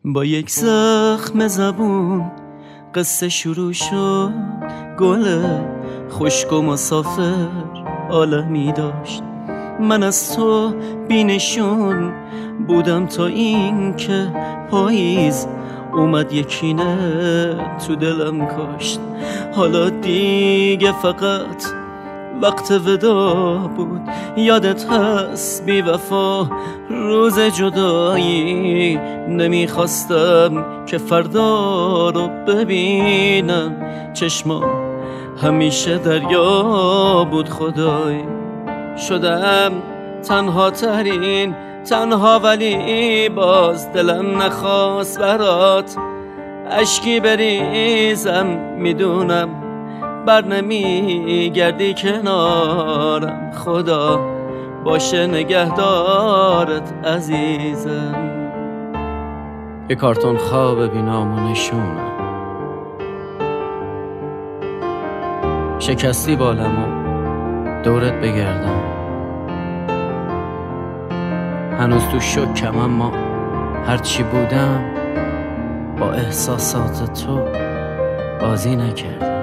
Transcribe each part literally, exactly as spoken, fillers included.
با یک زخم زبون قصه شروع شد. گل خشک و مسافر عالمی داشت. من از تو بینشون بودم تا این که پاییز اومد یکینه تو دلم کاشت. حالا دیگه فقط وقت ودا بود. یادت هست بی وفا روز جدایی؟ نمیخواستم که فردا رو ببینم. چشمام همیشه دریا بود خدای. شدم تنها ترین تنها، ولی باز دلم نخواست برات اشکی بریزم. میدونم بر نمی گردی کنارم. خدا باشه نگهدارت عزیزم. یه کارتون خواب بینامونشونم. شکستی بالمو دورت بگردم. هنوز تو شکم اما هرچی بودم با احساسات تو بازی نکردم.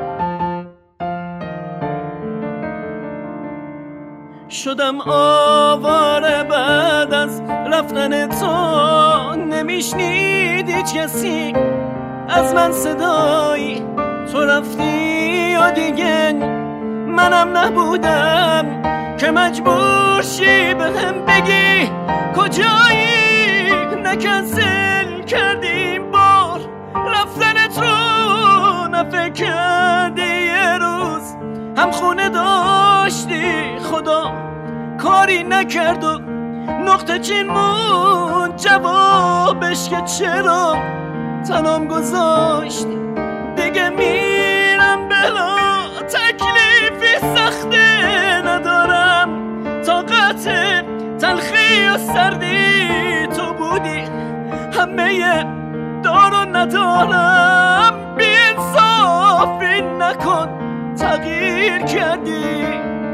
شدم آواره بعد از رفتن تو. نمیشنید هیچ کسی از من صدایی. تو رفتی و دیگه منم نبودم که مجبور شی بهم بگی کجایی. نکنسل کردیم بار رفتنت رو، نفکر کردی یه روز هم خونه داشتی. خدا کاری نکرد و نقطه چین مون جوابش که چرا تنام گذاشتی. دیگه میرم بلا تکلیفی سخته ندارم. طاقت تلخی و سردی تو بودی، همه دارو ندارم. بی انصافی نکن تغییر کردی.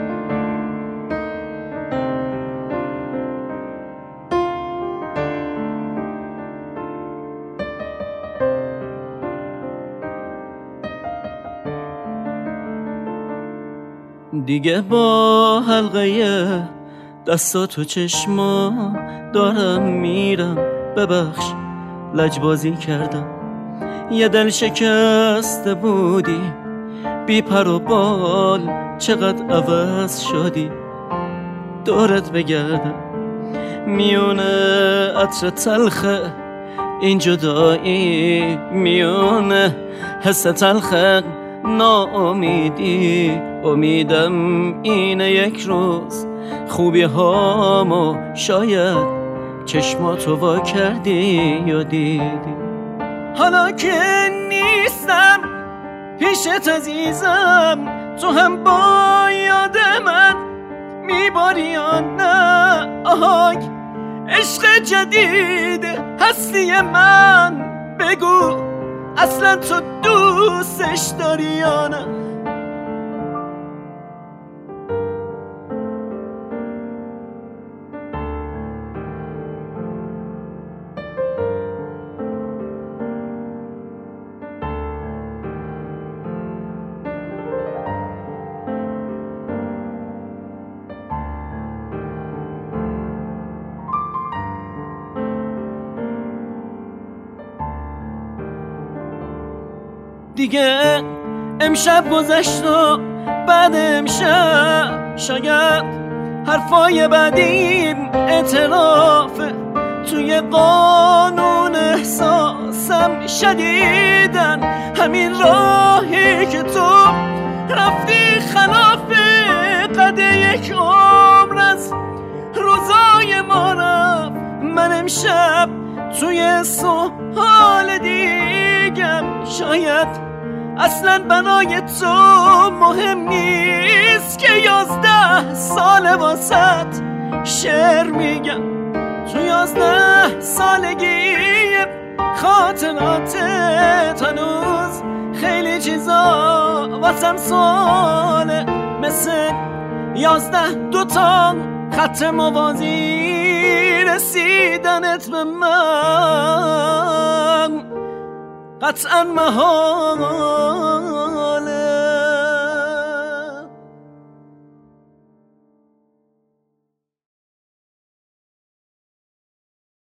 دیگه با حلقه دستات و چشما دارم میرم. ببخش لجبازی کردم. یه دل شکسته بودی بی پر و بال. چقدر عوض شدی دورت بگردم. میونه عطر تلخه این جدایی، میونه حس تلخه ناامیدی. امیدم اینه یک روز خوبی هامو شاید چشماتو وا کردی یا دیدی. حالا که نیستم پیشت عزیزم، تو هم با یاد من میباری یا نه؟ آهای عشق جدید هستی من، بگو اصلا تو دوستش داری یا نه؟ دیگه امشب گذشت و بعد امشب شاید حرفای بعدیم اعترافه. توی قانون احساسم شدیدن همین راهی که تو رفتی خلاف قد یک عمر از روزای ما رفت. من امشب توی سوال دیگم شاید اصلا بنای تو مهم نیست که یازده سال واسط شعر میگم. تو یازده سالگی خاطراتت هنوز خیلی چیزا واسم سواله، مثل یازده دوتا خط موازی رسید دیدنت به من قطعا محال